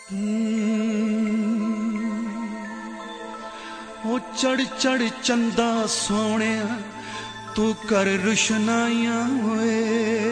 ਉਹ ਚੜ ਚੜ ਚੰਦਾ ਸੋਹਣਿਆ ਤੂੰ ਕਰ ਰੁਸ਼ਨਾਈਆਂ ਓਏ।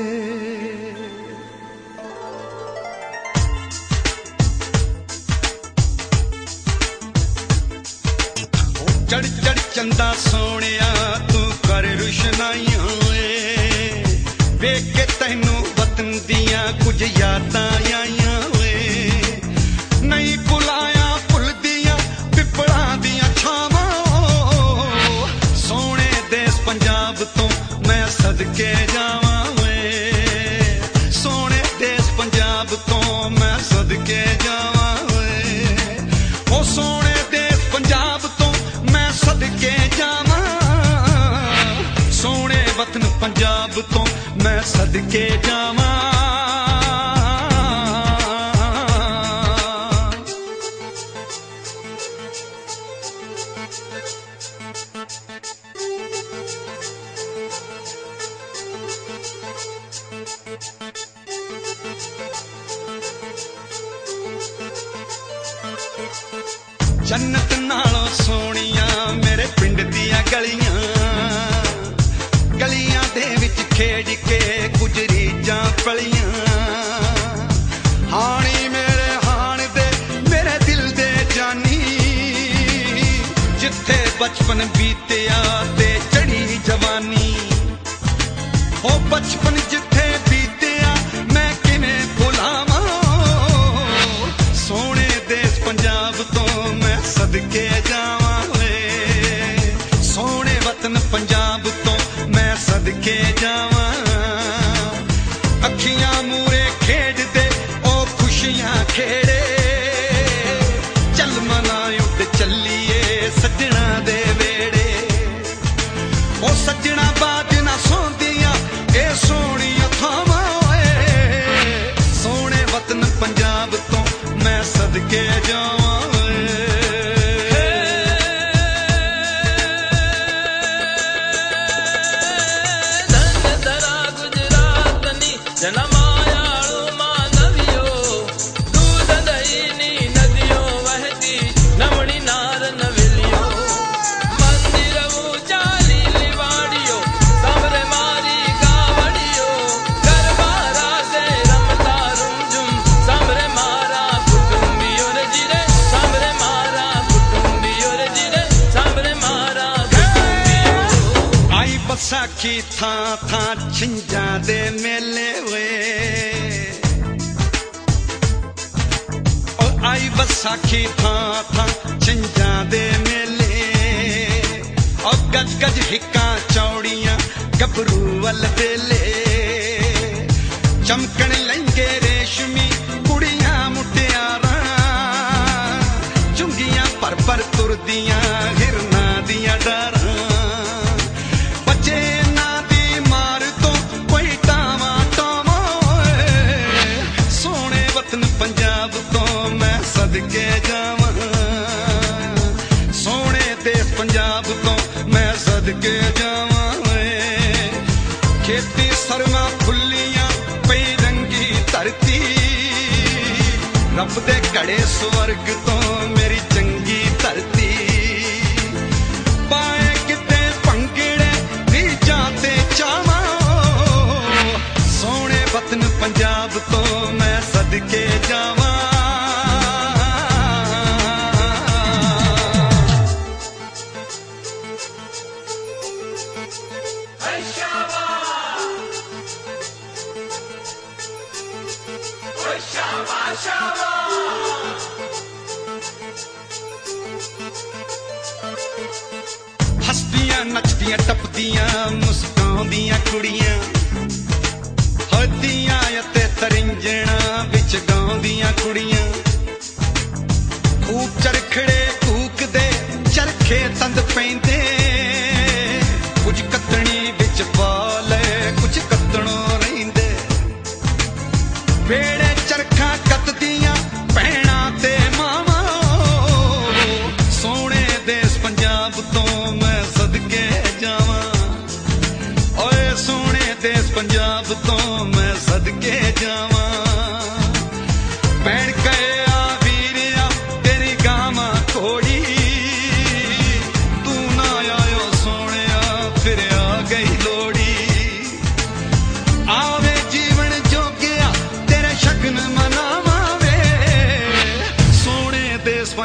ਚੜ ਚੜ ਚੰਦਾ ਸੋਹਣਿਆ ਤੂੰ ਕਰ ਰੁਸ਼ਨਾਈਆਂ ਓਏ। ਵੇਖ ਕੇ ਤੈਨੂੰ ਵਤਨ ਦੀਆਂ ਕੁਝ ਯਾਦਾਂ ਆਈਆਂ ਓਏ। ਨਹੀਂ ਭੁਲਾਇਆ ਭੁੱਲਦੀਆਂ ਪਿੱਪਲਾਂ ਦੀਆਂ ਛਾਵਾਂ। ਸੋਹਣੇ ਦੇਸ ਪੰਜਾਬ ਤੋਂ ਮੈਂ ਸਦਕੇ ਜਾਵਾਂ ਓਏ। ਸੋਹਣੇ ਦੇਸ ਪੰਜਾਬ ਤੋਂ ਮੈਂ ਸਦਕੇ ਜਾਵਾਂ ਓਏ। ਉਹ ਸੋਹਣੇ ਦੇਸ ਪੰਜਾਬ ਤੋਂ ਮੈਂ ਸਦਕੇ ਜਾਵਾਂ। ਸੋਹਣੇ ਵਤਨ ਪੰਜਾਬ ਤੋਂ ਮੈਂ ਸਦਕੇ ਜਾਵਾਂ। ਜੰਨਤ ਨਾਲੋਂ ਸੋਹਣੀਆਂ ਮੇਰੇ ਪਿੰਡ ਦੀਆਂ ਗਲੀਆਂ। ਗਲੀਆਂ ਦੇ ਵਿੱਚ ਖੇਡ ਕੇ ਕੁਝ ਰੀਝਾਂ ਪਲੀਆਂ। ਹਾਣੀ ਮੇਰੇ ਹਾਣ ਦੇ ਮੇਰੇ ਦਿਲ ਦੇ ਜਾਨੀ। ਜਿੱਥੇ ਬਚਪਨ ਬੀਤਿਆ ਤੇ ਚੜੀ ਜਵਾਨੀ। ਉਹ ਬਚਪਨ ਜਿੱਥੇ ਬੀਤਿਆ ਮੈਂ ਕਿਵੇਂ ਭੁਲਾਵਾਂ। ਸੋਹਣੇ ਦੇਸ ਪੰਜਾਬ ਤੋਂ ਮੈਂ ਸਦਕੇ ਜਾਵਾਂ ਓਏ। ਸੋਹਣੇ ਵਤਨ ਪੰਜਾਬ ਤੋਂ ਮੈਂ ਸਦਕੇ ਜਾਵਾਂ। ਅੱਖੀਆਂ ਮੂਰੇ ਖੇਡਦੇ ਉਹ ਖੁਸ਼ੀਆਂ ਖੇੜੇ। ਚੱਲ ਮਨਾ ਉੱਡ ਚੱਲੀਏ ਸੱਜਣਾ ਦੇ ਵੇੜੇ। ਉਹ ਸੱਜਣਾ ਬਾਜ ਨਾ ਸੌਂਦੀਆਂ ਇਹ ਸੋਹਣੀਆਂ ਥਾਵਾਂ ਓਏ। ਸੋਹਣੇ ਵਤਨ ਪੰਜਾਬ ਤੋਂ ਮੈਂ ਸਦਕੇ ਜਾਵਾਂ। ਵਿਸਾਖੀ ਥਾਂ ਥਾਂ ਛਿੰਝਾਂ ਦੇ ਮੇਲੇ ਵੇ। ਉਹ ਆਈ ਵਿਸਾਖੀ ਥਾਂ ਥਾਂ ਛਿੰਝਾਂ ਦੇ ਮੇਲੇ। ਉਹ ਗੱਜ ਗੱਜ ਹਿੱਕਾਂ ਚੌੜੀਆਂ ਗੱਭਰੂ ਵੱਲ ਵੇਲੇ। ਚਮਕਣ ਲਹਿੰਗੇ ਰੇਸ਼ਮੀ ਕੁੜੀਆਂ ਮੁਟਿਆਰਾਂ। ਚੁੰਗੀਆਂ ਭਰ ਭਰ ਤੁਰਦੀਆਂ ਹਿਰਨਾਂ ਦੀਆਂ ਡਾਰਾਂ। ਪੰਜਾਬ ਤੋਂ ਮੈਂ ਸਦਕੇ ਜਾਵਾਂ। ਸੋਹਣੇ ਦੇਸ ਪੰਜਾਬ ਤੋਂ ਮੈਂ ਸਦਕੇ ਜਾਵਾਂ ਓਏ। ਖੇਤੀ ਸਰਮਾਂ ਫੁੱਲੀਆਂ ਪਈ ਰੰਗੀ ਧਰਤੀ। ਰੱਬ ਦੇ ਘੜੇ ਸਵਰਗ ਤੋਂ ਮੇਰੀ ਚੰਗੀ ਧਰਤੀ। ਪਾਏ ਕਿਤੇ ਭੰਗੜੇ ਰੀਝਾਂ ਤੇ ਚਾਵਾਂ। ਸੋਹਣੇ ਵਤਨ ਪੰਜਾਬ ਤੋਂ ਮੈਂ ਸਦਕੇ ਜਾਵਾਂ। ਹੱਸਦੀਆਂ ਨੱਚਦੀਆਂ ਟੱਪਦੀਆਂ ਮੁਸਕਾਉਂਦੀਆਂ ਕੁੜੀਆਂ। ਹੱਦੀਆਂ ਅਤੇ ਤਰਿੰਜਣਾ ਵਿੱਚ ਗਾਉਂਦੀਆਂ ਕੁੜੀਆਂ। ਖੂਬ ਚਰਖੜੇ ਕੂਕਦੇ ਚਰਖੇ ਤੰਦ ਪੈਂਦੇ। ਕੁਝ ਕੱਤਣੀ ਵਿੱਚ ਪਾ ਲੈ ਕੁਝ ਕੱਤਣੋਂ ਰਹਿੰਦੇ। ਵੇੜੇ ਚਰਖਾਂ ਕੱਤਦੀਆਂ ਭੈਣਾਂ ਤੇ ਮਾਵਾਂ। ਸੋਹਣੇ ਦੇਸ ਪੰਜਾਬ ਤੋਂ ਮੈਂ ਸਦਕੇ ਜਾਵਾਂ ਓਏ। ਸੋਹਣੇ ਦੇਸ ਪੰਜਾਬ ਤੋਂ ਮੈਂ ਸਦਕੇ ਜਾਵਾਂ। ਭੈਣ ਕਹੇ ਆ ਵੀ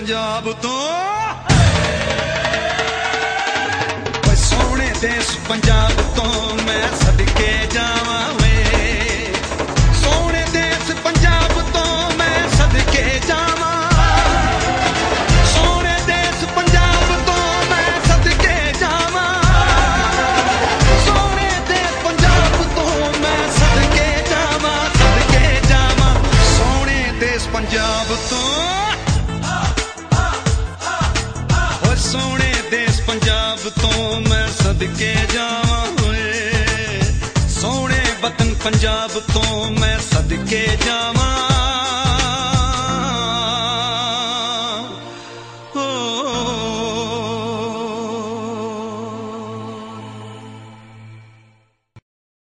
ਪੰਜਾਬ ਤੋਂ ਓਏ ਸੋਹਣੇ ਦੇਸ ਪੰਜਾਬ ਤੋਂ ਮੈਂ ਸਦਕੇ ਜਾਵਾਂ ਵੇ ਸੋਹਣੇ ਦੇਸ ਪੰਜਾਬ ਤੋਂ ਮੈਂ ਸਦਕੇ ਜਾਵਾਂ ਸੋਹਣੇ ਦੇਸ ਪੰਜਾਬ ਤੋਂ ਮੈਂ ਸਦਕੇ ਜਾਵਾਂ ਸੋਹਣੇ ਦੇਸ ਪੰਜਾਬ ਤੋਂ ਮੈਂ ਸਦਕੇ ਜਾਵਾਂ ਸੋਹਣੇ ਦੇਸ ਪੰਜਾਬ ਤੋਂ ਓਏ ਸੋਹਣੇ ਦੇਸ ਪੰਜਾਬ ਤੋਂ ਮੈਂ ਸਦਕੇ ਜਾਵਾਂ ਓਏ ਸੋਹਣੇ ਵਤਨ ਪੰਜਾਬ ਤੋਂ ਮੈਂ ਸਦਕੇ